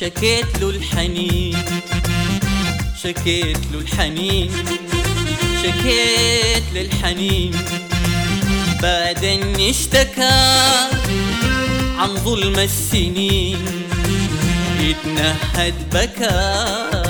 شكيت له الحنين، شكيت له الحنين، شكيت للحنين، بعدين اشتكى عن ظلم السنين، يتنهد بكى.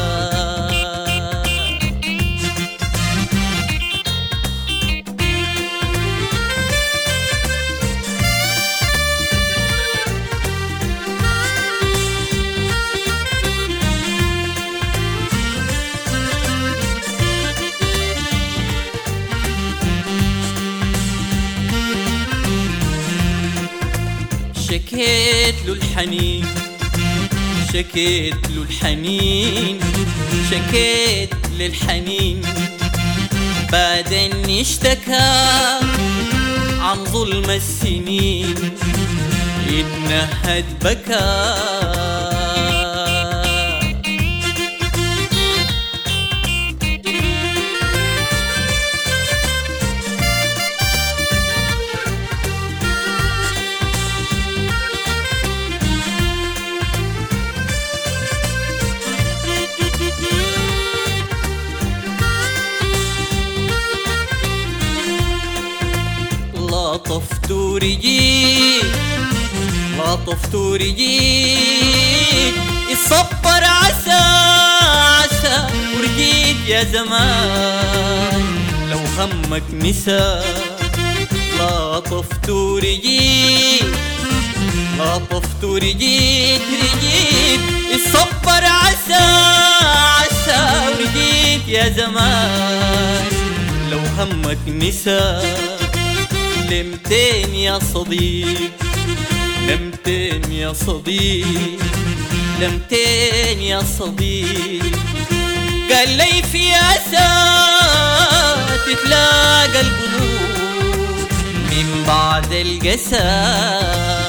شكيت له الحنين، شكيت له الحنين، شكيت للحنين، بعدين اشتكى عن ظلم السنين، يتنهد بكى. لطفت ورجيت، لطفت ورجيت، الصبر عسى عسى ورجيت يا زمان لو همك نسى. لطفت ورجيت، لطفت ورجيت، رجيت الصبر عسى عسى ورجيت يا زمان لو همك نسى. لمتين يا صديق، لمتين يا صديق، لمتين يا صديق، قال لي في أسى تتلاقى القلوب من بعد القسى.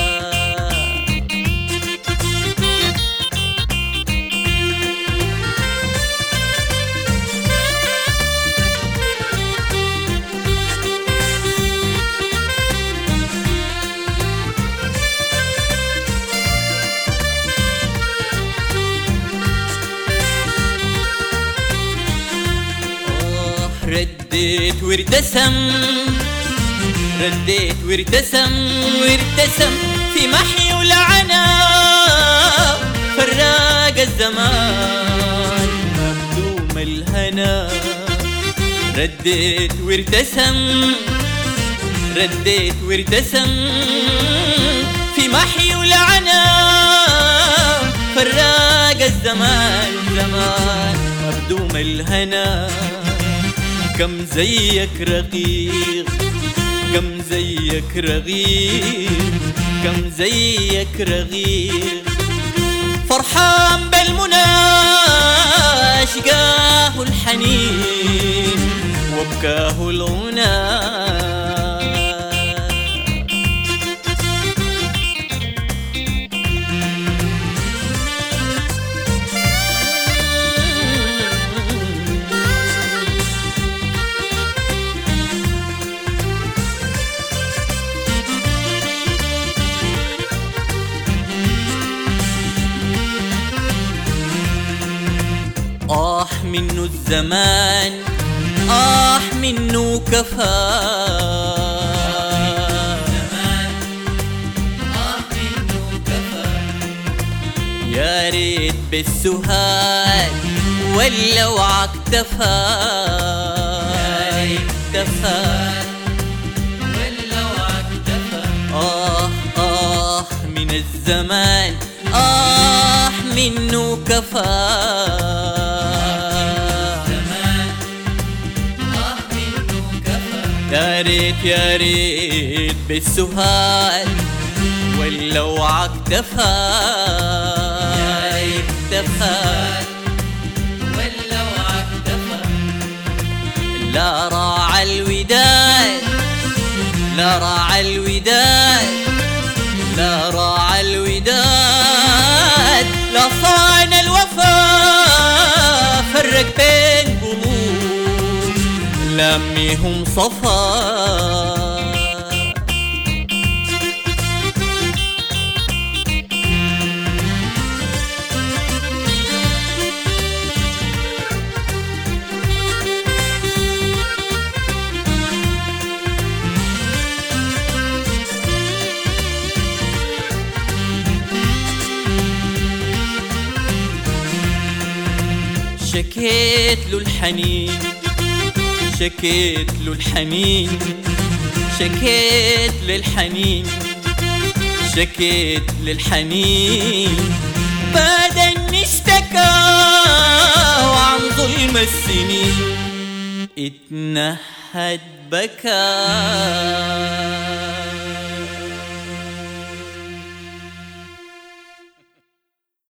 رديت وارتسم، رديت وارتسم، وارتسم في محي ولعنة فراق الزمان مبدوم الهنا. رديت وارتسم، رديت وارتسم في محي ولعنة فراق الزمان زمان مبدوم الهنا. كم زيك رقيق، كم زيك رقيق، كم زيك رقيق، فرحان بالمنى شقاه الحنين وبكاه الغنى. منه الزمان، منه كفى. منه كفى. يا ريت بالسهاد ولو عكتفى، يا ريت تفى ولو عكتفى. من الزمان منه كفى. يا ريت يا ريت بالسهاد ولو عكتفى، يا ريت تفى ولو عكتفى. لا راعى الوداد، لا راعى الوداد، لا راعى الوداد، لا صان الوفا فرق بين قلوب لميهم صفا. شكيت له الحنين، شكيت له الحنين، شكيت للحنين، شكيت للحنين. بعد ان اشتكى وعن ظلم السنين اتنهد بكى.